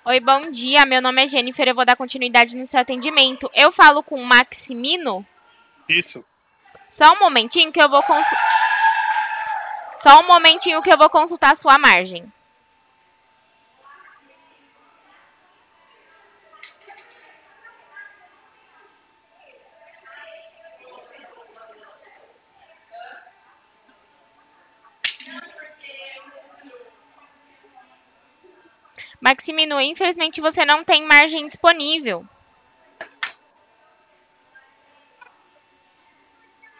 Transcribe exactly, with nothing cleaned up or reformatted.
Oi, bom dia. Meu nome é Jennifer. Eu vou dar continuidade no seu atendimento. Eu falo com o Maximino? Isso. Só um momentinho que eu vou consu... Só um momentinho que eu vou consultar a sua margem. Maximino, infelizmente você não tem margem disponível.